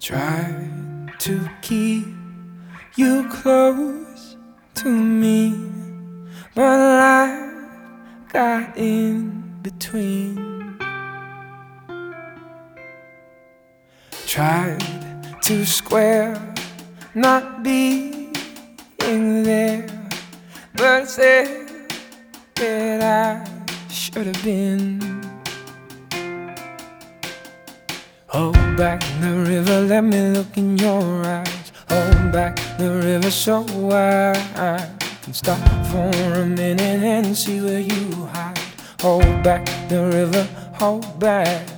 Try to keep you close to me, but life got in between. Tried to square not being there, but it's there that I should have been. Hold back the river, let me look in your eyes. Hold back the river so I can stop for a minute and see where you hide. Hold back the river, hold back.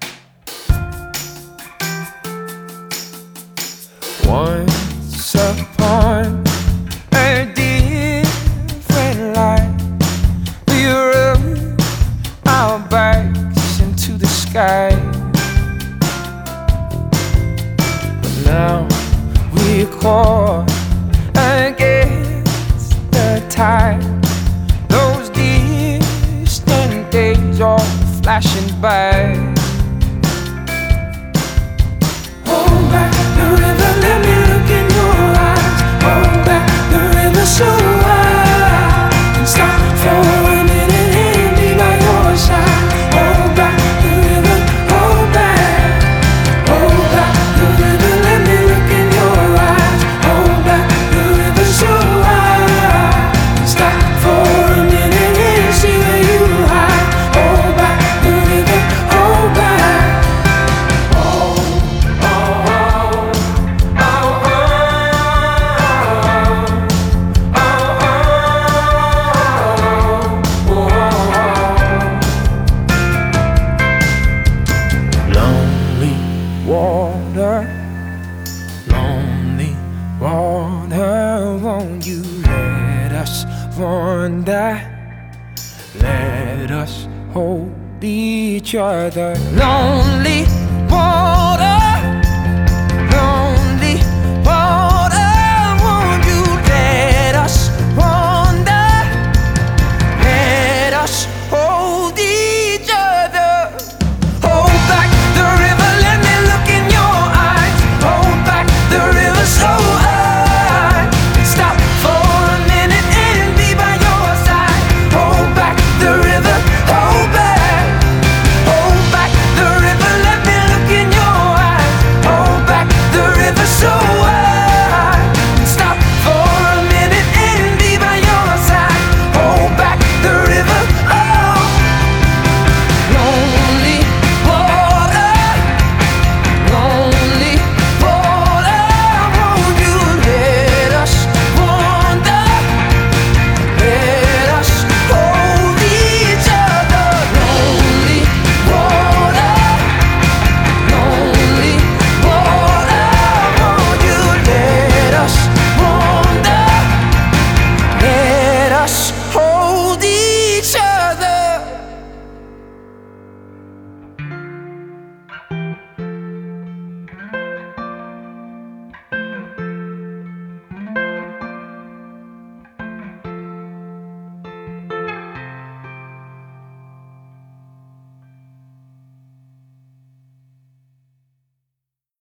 Once upon a different life, we rode our bikes into the sky. Now we're caught against the tide. Those distant days all flashing by. Hold back the river, let me look in your eyes. Hold back the river so I can stop for a minute and be by your side. Hold back the river, hold back. Hold back the river, let me look in your eyes. Hold back the river so I can stop for a minute and see where you hide. Hold back the river, hold back. Lonely water, won't you let us wander? Let us hold each other. Lonely